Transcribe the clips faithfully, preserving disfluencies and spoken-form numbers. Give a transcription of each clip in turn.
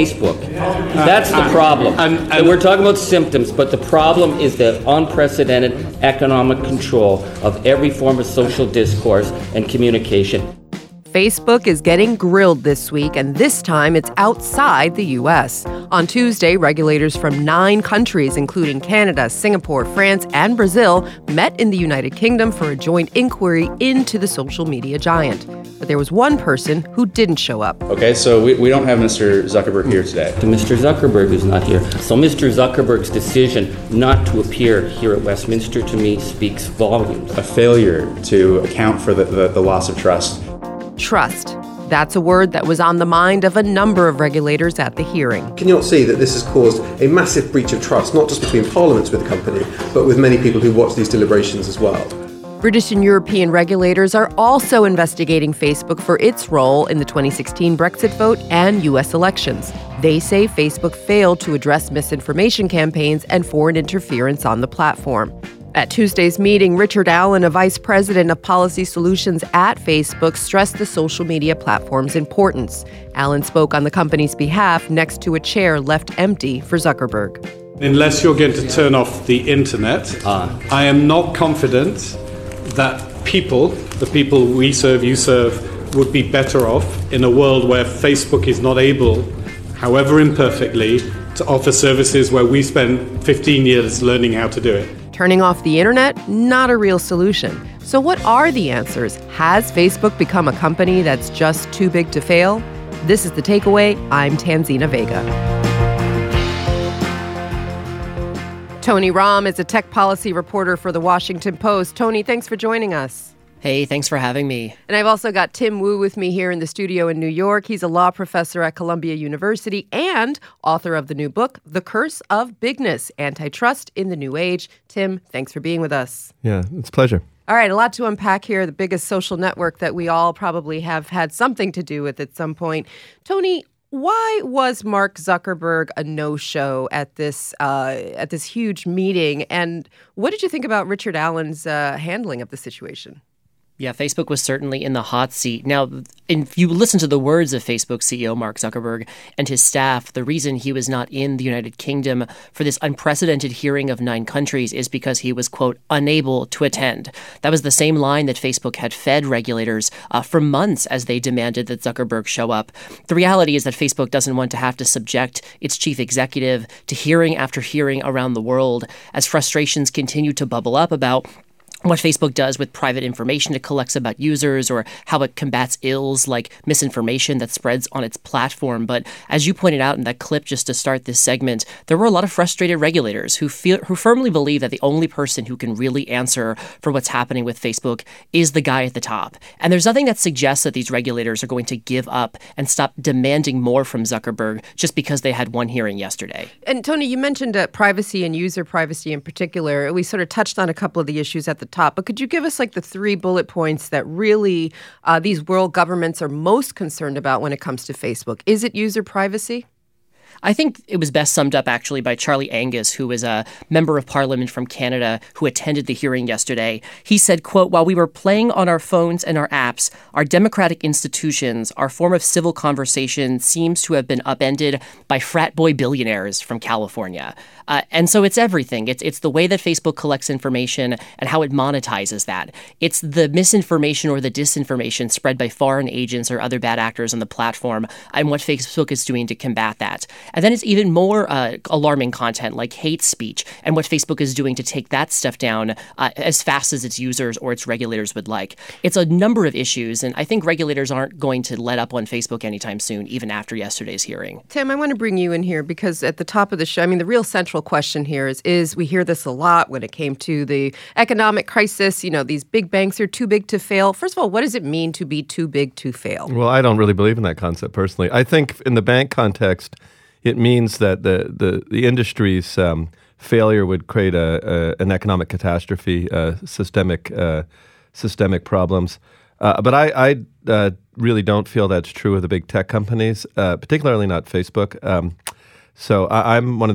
Facebook. That's the problem. And, and, and we're talking about symptoms, but the problem is the unprecedented economic control of every form of social discourse and communication. Facebook is getting grilled this week, and this time it's outside the U S. On Tuesday, regulators from nine countries, including Canada, Singapore, France, and Brazil, met in the United Kingdom for a joint inquiry into the social media giant. But there was one person who didn't show up. Okay, so we, we don't have Mister Zuckerberg here today. Mister Zuckerberg is not here. So Mister Zuckerberg's decision not to appear here at Westminster, to me, speaks volumes. A failure to account for the, the, the loss of trust. Trust. That's a word that was on the mind of a number of regulators at the hearing. Can you not see that this has caused a massive breach of trust, not just between parliaments with the company, but with many people who watch these deliberations as well? British and European regulators are also investigating Facebook for its role in the twenty sixteen Brexit vote and U S elections. They say Facebook failed to address misinformation campaigns and foreign interference on the platform. At Tuesday's meeting, Richard Allen, a vice president of policy solutions at Facebook, stressed the social media platform's importance. Allen spoke on the company's behalf next to a chair left empty for Zuckerberg. Unless you're going to turn off the internet, uh. I am not confident that people, the people we serve, you serve, would be better off in a world where Facebook is not able, however imperfectly, to offer services where we spent fifteen years learning how to do it. Turning off the internet, not a real solution. So what are the answers? Has Facebook become a company that's just too big to fail? This is The Takeaway. I'm Tanzina Vega. Tony Rahm is a tech policy reporter for The Washington Post. Tony, thanks for joining us. Hey, thanks for having me. And I've also got Tim Wu with me here in the studio in New York. He's a law professor at Columbia University and author of the new book, The Curse of Bigness, Antitrust in the New Age. Tim, thanks for being with us. Yeah, it's a pleasure. All right, a lot to unpack here. The biggest social network that we all probably have had something to do with at some point. Tony, why was Mark Zuckerberg a no-show at this uh, at this huge meeting? And what did you think about Richard Allen's uh, handling of the situation? Yeah, Facebook was certainly in the hot seat. Now, if you listen to the words of Facebook C E O Mark Zuckerberg and his staff, the reason he was not in the United Kingdom for this unprecedented hearing of nine countries is because he was, quote, unable to attend. That was the same line that Facebook had fed regulators uh, for months as they demanded that Zuckerberg show up. The reality is that Facebook doesn't want to have to subject its chief executive to hearing after hearing around the world as frustrations continue to bubble up about what Facebook does with private information it collects about users or how it combats ills like misinformation that spreads on its platform. But as you pointed out in that clip just to start this segment, there were a lot of frustrated regulators who feel who firmly believe that the only person who can really answer for what's happening with Facebook is the guy at the top. And there's nothing that suggests that these regulators are going to give up and stop demanding more from Zuckerberg just because they had one hearing yesterday. And Tony, you mentioned uh, privacy and user privacy in particular. We sort of touched on a couple of the issues at the top, but could you give us like the three bullet points that really uh, these world governments are most concerned about when it comes to Facebook? Is it user privacy? I think it was best summed up actually by Charlie Angus, who was a member of parliament from Canada who attended the hearing yesterday. He said, quote, while we were playing on our phones and our apps, our democratic institutions, our form of civil conversation seems to have been upended by frat boy billionaires from California. Uh, and so it's everything. It's it's the way that Facebook collects information and how it monetizes that. It's the misinformation or the disinformation spread by foreign agents or other bad actors on the platform and what Facebook is doing to combat that. And then it's even more uh, alarming content like hate speech and what Facebook is doing to take that stuff down uh, as fast as its users or its regulators would like. It's a number of issues, and I think regulators aren't going to let up on Facebook anytime soon, even after yesterday's hearing. Tim, I want to bring you in here because at the top of the show, I mean, the real central question here is, is we hear this a lot when it came to the economic crisis. You know, these big banks are too big to fail. First of all, what does it mean to be too big to fail? Well, I don't really believe in that concept personally. I think in the bank context, it means that the the, the industry's um, failure would create a, a an economic catastrophe, uh, systemic uh, systemic problems. Uh, but I, I uh, really don't feel that's true of the big tech companies, uh, particularly not Facebook. Um, so I, I'm one of those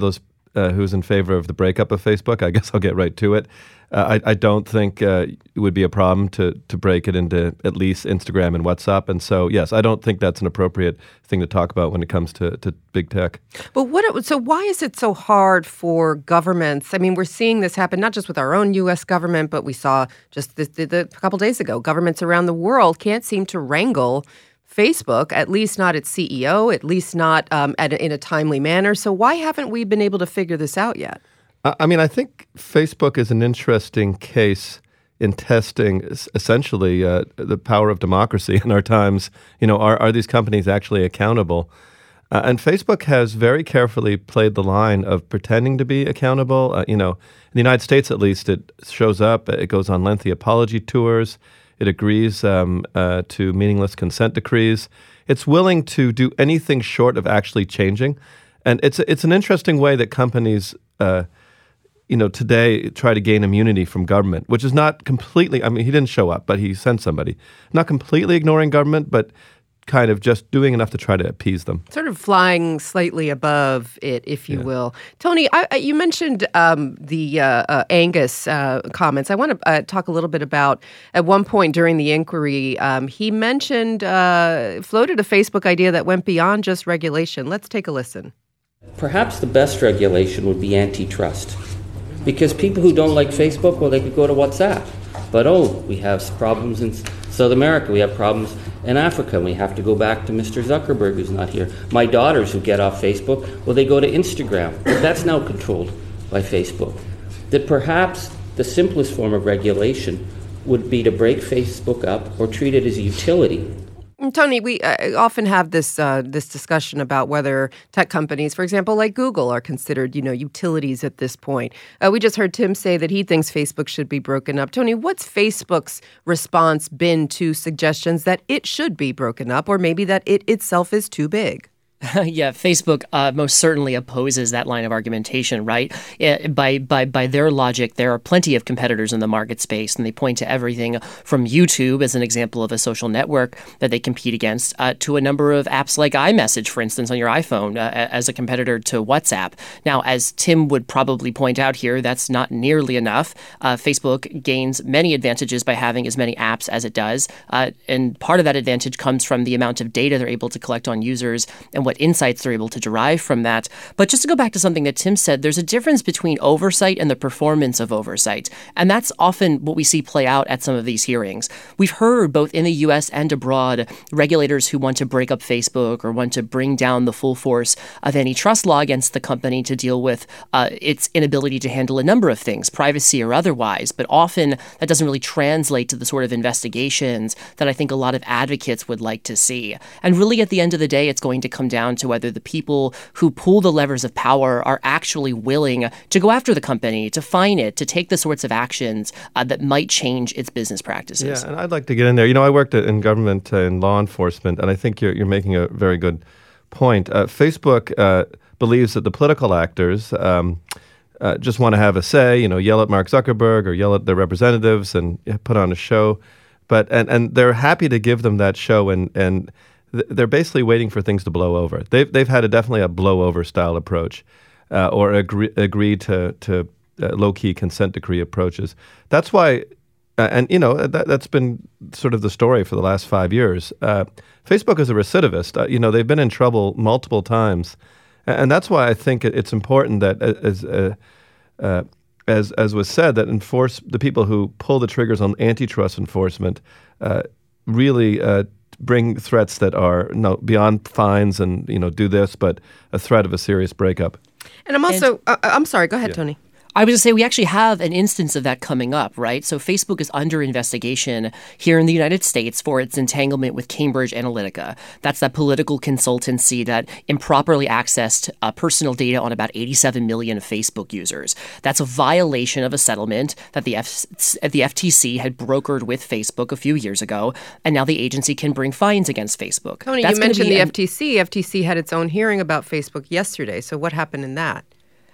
uh, who's in favor of the breakup of Facebook. I guess I'll get right to it. Uh, I, I don't think uh, it would be a problem to to break it into at least Instagram and WhatsApp. And so, yes, I don't think that's an appropriate thing to talk about when it comes to, to big tech. But what? It, so why is it so hard for governments? I mean, we're seeing this happen not just with our own U S government, but we saw just the, the, the, a couple days ago, governments around the world can't seem to wrangle Facebook, at least not its C E O, at least not um, at a, in a timely manner. So why haven't we been able to figure this out yet? I mean, I think Facebook is an interesting case in testing essentially uh, the power of democracy in our times. You know, are, are these companies actually accountable? Uh, and Facebook has very carefully played the line of pretending to be accountable. Uh, you know, in the United States, at least, it shows up. It goes on lengthy apology tours. It agrees um, uh, to meaningless consent decrees. It's willing to do anything short of actually changing. And it's it's an interesting way that companies uh, you know, today try to gain immunity from government, which is not completely, I mean, he didn't show up, but he sent somebody. Not completely ignoring government, but kind of just doing enough to try to appease them. Sort of flying slightly above it, if you yeah. will. Tony, I, I, you mentioned um, the uh, uh, Angus uh, comments. I want to uh, talk a little bit about, at one point during the inquiry, um, he mentioned, uh, floated a Facebook idea that went beyond just regulation. Let's take a listen. Perhaps the best regulation would be antitrust. Because people who don't like Facebook, well, they could go to WhatsApp. But, oh, we have problems in South America. We have problems in Africa. And we have to go back to Mister Zuckerberg, who's not here. My daughters who get off Facebook, well, they go to Instagram. But that's now controlled by Facebook. That perhaps the simplest form of regulation would be to break Facebook up or treat it as a utility. Tony, we uh, often have this uh, this discussion about whether tech companies, for example, like Google, are considered, you know, utilities at this point. Uh, we just heard Tim say that he thinks Facebook should be broken up. Tony, what's Facebook's response been to suggestions that it should be broken up, or maybe that it itself is too big? Yeah, Facebook uh, most certainly opposes that line of argumentation, right? Yeah, by by by their logic, there are plenty of competitors in the market space, and they point to everything from YouTube as an example of a social network that they compete against, uh, to a number of apps like iMessage, for instance, on your iPhone, uh, as a competitor to WhatsApp. Now, as Tim would probably point out here, that's not nearly enough. Uh, Facebook gains many advantages by having as many apps as it does, uh, and part of that advantage comes from the amount of data they're able to collect on users and what insights they're able to derive from that. But just to go back to something that Tim said, there's a difference between oversight and the performance of oversight. And that's often what we see play out at some of these hearings. We've heard both in the U S and abroad regulators who want to break up Facebook or want to bring down the full force of antitrust law against the company to deal with uh, its inability to handle a number of things, privacy or otherwise. But often that doesn't really translate to the sort of investigations that I think a lot of advocates would like to see. And really, at the end of the day, it's going to come down to whether the people who pull the levers of power are actually willing to go after the company, to fine it, to take the sorts of actions uh, that might change its business practices. Yeah, and I'd like to get in there. You know, I worked in government uh, in law enforcement, and I think you're, you're making a very good point. Uh, Facebook uh, believes that the political actors um, uh, just want to have a say, you know, yell at Mark Zuckerberg or yell at their representatives and put on a show. But and, and they're happy to give them that show, and and they're basically waiting for things to blow over. They've they've had a, definitely a blow over style approach, uh, or agree agree to to uh, low key consent decree approaches. That's why, uh, and you know that that's been sort of the story for the last five years. Uh, Facebook is a recidivist. Uh, you know they've been in trouble multiple times, and that's why I think it's important that as uh, uh, as as was said, that enforce the people who pull the triggers on antitrust enforcement uh, really. Uh, bring threats that are no beyond fines and, you know, do this, but a threat of a serious breakup. And I'm also, and, uh, I'm sorry, go ahead, yeah. Tony. I was going to say we actually have an instance of that coming up, right? So Facebook is under investigation here in the United States for its entanglement with Cambridge Analytica. That's that political consultancy that improperly accessed uh, personal data on about eighty-seven million Facebook users. That's a violation of a settlement that the F- the F T C had brokered with Facebook a few years ago, and now the agency can bring fines against Facebook. Tony, That's you mentioned the an- F T C. F T C had its own hearing about Facebook yesterday, so what happened in that?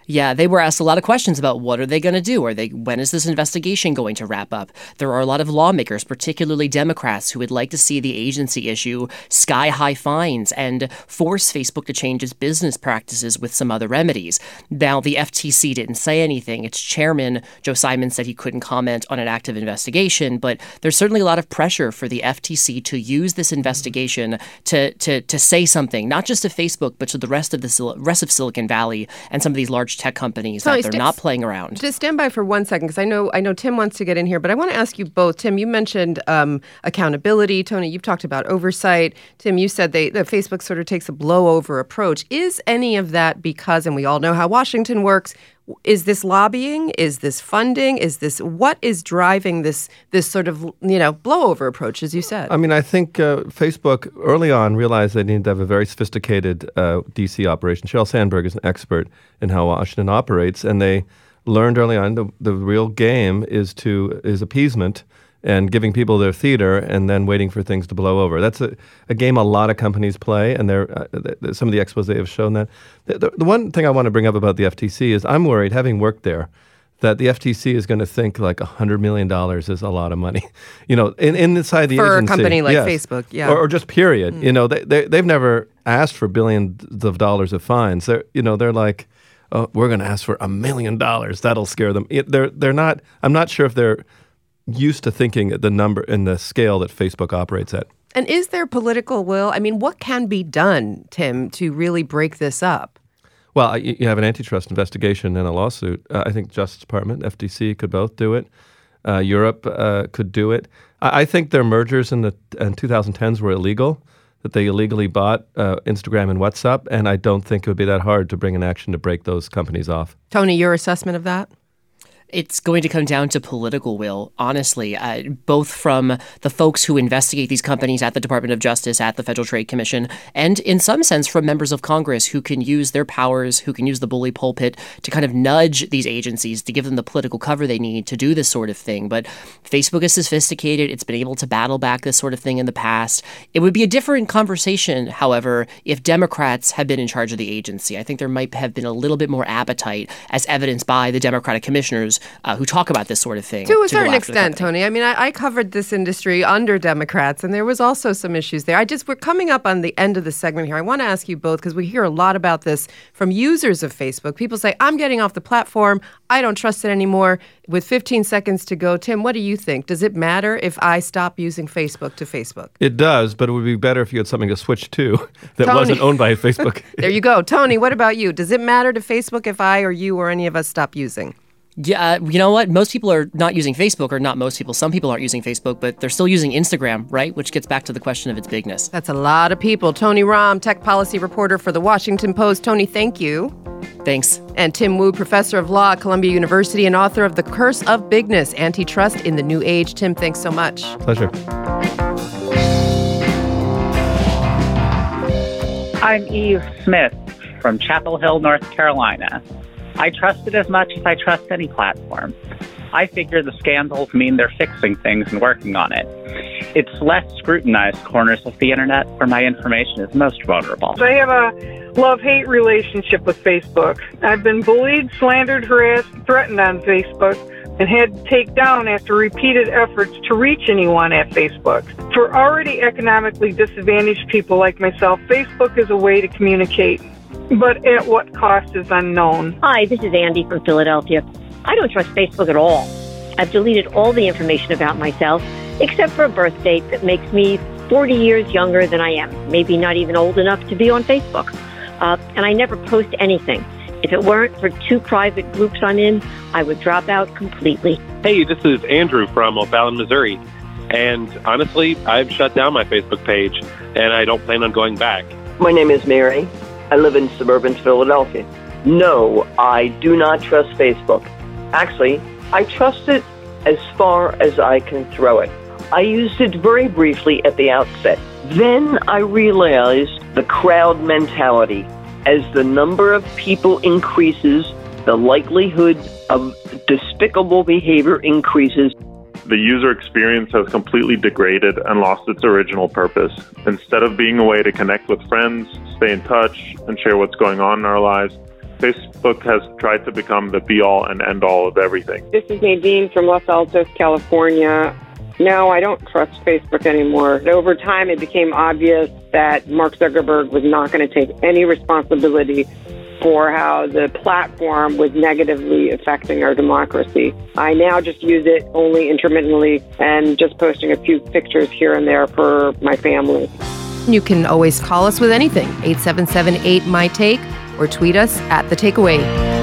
Yeah, they were asked a lot of questions about what are they going to do? Are they? When is this investigation going to wrap up? There are a lot of lawmakers, particularly Democrats, who would like to see the agency issue sky-high fines and force Facebook to change its business practices with some other remedies. Now, the F T C didn't say anything. Its chairman, Joe Simon, said he couldn't comment on an active investigation, but there's certainly a lot of pressure for the F T C to use this investigation to to to say something, not just to Facebook, but to the rest of the Sil- rest of Silicon Valley and some of these large tech companies Tony, that they're st- not playing around. Just stand by for one second, because I know I know Tim wants to get in here, but I want to ask you both. Tim, you mentioned um, accountability. Tony, you've talked about oversight. Tim, you said they, that Facebook sort of takes a blow-over approach. Is any of that because, and we all know how Washington works, is this lobbying? Is this funding? Is this, what is driving this this sort of, you know, blow-over approach, as you said? I mean, I think uh, Facebook early on realized they needed to have a very sophisticated uh, D C operation. Sheryl Sandberg is an expert in how Washington operates, and they learned early on the, the real game is to is appeasement and giving people their theater and then waiting for things to blow over. That's a, a game a lot of companies play, and they're, uh, th- some of the expos have shown that. The, the, the one thing I want to bring up about the F T C is I'm worried, having worked there, that the F T C is going to think like one hundred million dollars is a lot of money. You know, in, in inside the For agency. For a company like yes. Facebook, yeah. Or, or just period. Mm. You know, they, they, they've never asked for billions of dollars of fines. They're, you know, they're like, oh, we're going to ask for a million dollars. That'll scare them. It, they're, they're not, I'm not sure if they're used to thinking at the number and the scale that Facebook operates at. And is there political will? I mean, what can be done, Tim, to really break this up? Well, you, you have an antitrust investigation and a lawsuit. Uh, I think Justice Department, F T C could both do it. Uh, Europe uh, could do it. I, I think their mergers in the in twenty tens were illegal, that they illegally bought uh, Instagram and WhatsApp, and I don't think it would be that hard to bring an action to break those companies off. Tony, your assessment of that? It's going to come down to political will, honestly, uh, both from the folks who investigate these companies at the Department of Justice, at the Federal Trade Commission, and in some sense from members of Congress who can use their powers, who can use the bully pulpit to kind of nudge these agencies to give them the political cover they need to do this sort of thing. But Facebook is sophisticated. It's been able to battle back this sort of thing in the past. It would be a different conversation, however, if Democrats had been in charge of the agency. I think there might have been a little bit more appetite, as evidenced by the Democratic commissioners Uh, who talk about this sort of thing. To a certain extent, Tony. I mean, I, I covered this industry under Democrats, and there was also some issues there. I just, we're coming up on the end of the segment here. I want to ask you both, because we hear a lot about this from users of Facebook. People say, I'm getting off the platform. I don't trust it anymore. With fifteen seconds to go, Tim, what do you think? Does it matter if I stop using Facebook to Facebook? It does, but it would be better if you had something to switch to that Tony. wasn't owned by Facebook. There you go. Tony, what about you? Does it matter to Facebook if I or you or any of us stop using? Yeah, you know what? Most people are not using Facebook, or not most people. Some people aren't using Facebook, but they're still using Instagram, right? Which gets back to the question of its bigness. That's a lot of people. Tony Romm, tech policy reporter for The Washington Post. Tony, thank you. Thanks. And Tim Wu, professor of law at Columbia University and author of The Curse of Bigness, Antitrust in the New Age. Tim, thanks so much. Pleasure. I'm Eve Smith from Chapel Hill, North Carolina. I trust it as much as I trust any platform. I figure the scandals mean they're fixing things and working on it. It's less scrutinized corners of the internet where my information is most vulnerable. I have a love-hate relationship with Facebook. I've been bullied, slandered, harassed, threatened on Facebook, and had to take down after repeated efforts to reach anyone at Facebook. For already economically disadvantaged people like myself, Facebook is a way to communicate. But at what cost is unknown. Hi, this is Andy from Philadelphia. I don't trust Facebook at all. I've deleted all the information about myself, except for a birth date that makes me forty years younger than I am, maybe not even old enough to be on Facebook. Uh, and I never post anything. If it weren't for two private groups I'm in, I would drop out completely. Hey, this is Andrew from O'Fallon, Missouri. And honestly, I've shut down my Facebook page, and I don't plan on going back. My name is Mary. I live in suburban Philadelphia. No, I do not trust Facebook. Actually, I trust it as far as I can throw it. I used it very briefly at the outset. Then I realized the crowd mentality. As the number of people increases, the likelihood of despicable behavior increases. The user experience has completely degraded and lost its original purpose. Instead of being a way to connect with friends, stay in touch, and share what's going on in our lives, Facebook has tried to become the be-all and end-all of everything. This is Nadine from Los Altos, California. No, I don't trust Facebook anymore. Over time, it became obvious that Mark Zuckerberg was not going to take any responsibility for how the platform was negatively affecting our democracy. I now just use it only intermittently and just posting a few pictures here and there for my family. You can always call us with anything, eight seven seven eight, M Y, TAKE, or tweet us at The Takeaway.